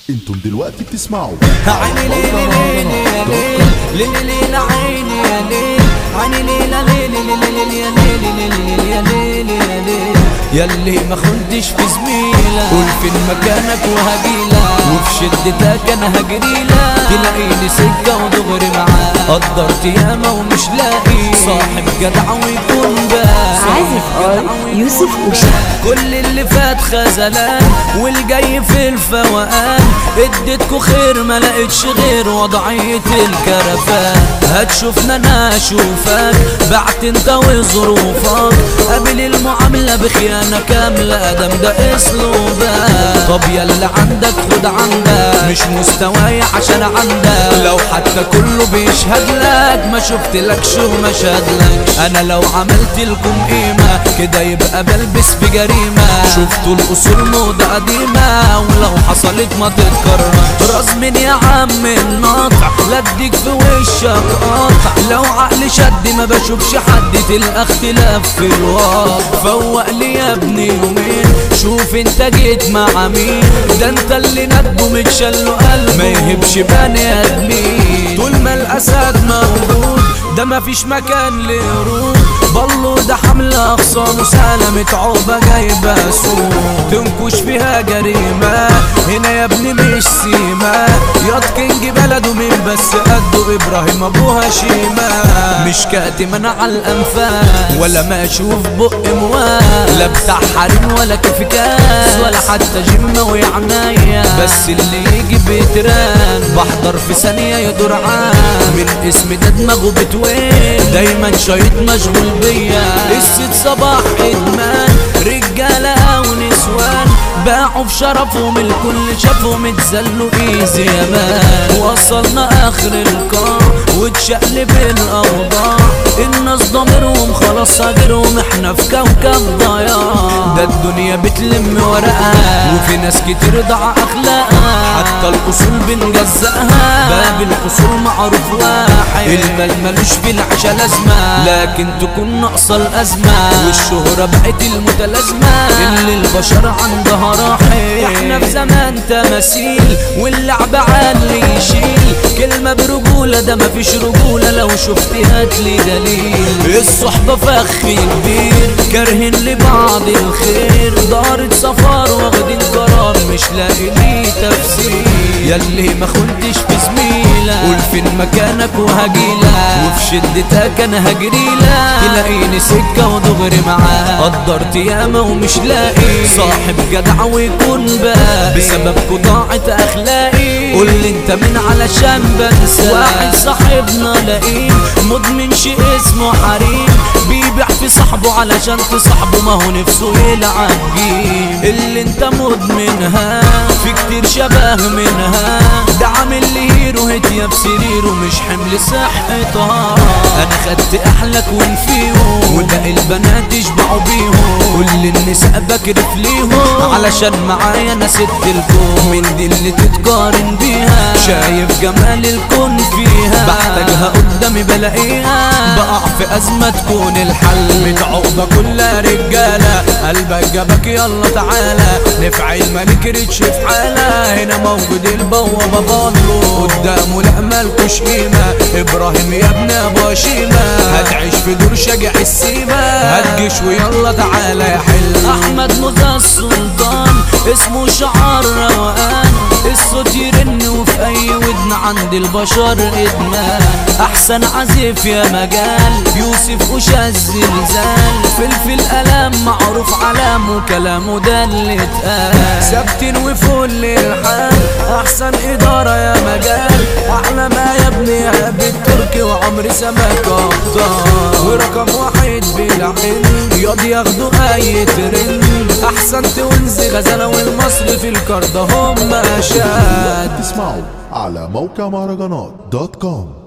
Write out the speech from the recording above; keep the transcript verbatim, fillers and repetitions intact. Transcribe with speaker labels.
Speaker 1: انتم دلوقتي بتسمعوا
Speaker 2: عيني ليلي ليلي يا ليل ليلي ليلي عيني يا ليل عيني ليلي ليلي ليلي يا ليلي ليلي يا ليلي يا ليل ياللي ما خنتش في زميلة قول فين مكانك وهجيلك وفي شدتك انا هجريلك تلاقيني سكة ودغري معاك قدرت ياما ومش لاقي صاحب جدع ويكون بقى
Speaker 3: عازف اي يوسف وشا.
Speaker 2: كل اللي فات خزلان والجاي في الفوقان اديتكوا خير ما لقيتش غير وضعية الكرفان هتشوفنا انا اشوفك بعت انت وظروفك قابل المعاملة بخيانة كاملة دم ده اسلوبك طب يلا عندك خد عندك مش مستواي عشان عندك لو حتى كله بيشهد لك ما شفت لك شو ما شهدلكش انا لو عملت لكم قيمة كده يبقى بلبس بجريمة شفتوا الاصول موضة قديمة ولو حصلت ما تتكرر راس من يا عم الناطع لا اديك في وشك قاطع لو عقلي شد ما بشوفش حد تلقى اختلاف في الواقع فوق لي يا ابني يومين شوف انت جيت مع مين ده انت اللي ندبه متشل قلبه ما يهبش بني ادمين طول ما الاسد موجود ده مفيش مكان لهروب بالله ده حملة اخصام سلامة عقبة جايبة سوق تنكش فيها جريمة هنا يا ابني مش سيما ياض كينج بلده مين بس قده ابراهيم ابوها شيمة مش كاتم انا على الانفاس ولا ما اشوف بق موال لا بتاع حريم ولا كيف كاس ولا حتى جيم وعنايا بس اللي يجي بيتران بحضر في ثانية يدور عام من اسم ده دماغه بتوين دايما شايط مشغول بيا قصة صباح ادمان رجالة ونسوان باعوا في شرفهم الكل شافهم اتذلوا ايزي يا مان وصلنا اخر القاع واتشقلب الاوضاع الناس ضميرهم خلاص هاجرهم احنا في كوكب ضياع ده الدنيا بتلم ورقها وفي ناس كتير ضاع اخلاقها حتى الاصول بنجزقها باب الاصول معروف واحد المال ملوش في العشا لازمه لكن تكون ناقصه الازمه والشهره بقت المتلازمه اللي البشر عندها راحل احنا في زمان تماثيل واللعب عالي يشيل كلمه برجوله ده مفيش رجوله لو شفت هاتلي دليل الصحبه فخ كبير كارهين لبعض الخير دارت سفر واخدين قرار مش لاقي ليه تفسير ياللي ما خنتش في زميلة قول فين مكانك وهجيلك وفي شدتك انا هجريلك تلاقيني سكة ودغري معاك قدرت ياما ومش لاقي صاحب جدع ويكون بقى بسبب قطاعة اخلاقي قول لي انت مين علشان بنسى واحد صاحبنا لئيم مدمن شيء اسمه حريم بيبيع في صاحبه علشان تصاحبه ما هو نفسه يلعب جيم اللي انت مدمنها في كتير شبه منها ده عامل لي هيرو هدية بسريره مش حمل صحتها انا خدت احلك ونفيهم وباقي البنات يشبعوا بيهم كل النساء بكرف ليهم علشان معايا انا ست الكون من دي اللي تتقارن بيها شايف جمال الكون فيها بحتاجها قدامي بلاقيها بقع في ازمة تكون الحل متعوبة كلها رجالة قلبك جابك يلا تعالى نفعل ما نكرتش في حالة هنا موجود البوابة بطلو قدامه لا مالكوش قيمة ابراهيم يا ابن ابو شيمة هتعيش في دور شجع السيمة هتجيش ويلا تعالى يا حل احمد موزة السلطان اسمه شعار روقان الصوت يرن وفي اي ودن عند البشر ادمان احسن عزيف يا مجال يوسف وشا الزلزال فلفل الام معروف علامه كلامه ده اللي اتقال ثابتين وفل الحال احسن اداره يا مجال احلى ما يا ابني يا بالتركي وعمري سمك ابطال ورقم واحد بلا حل ياض ياخدوا اي ترند احسن تونزي غزاله والمصري في الكرده هم اشاد
Speaker 1: تسمعوا على موقع مهرجانات دوت كوم.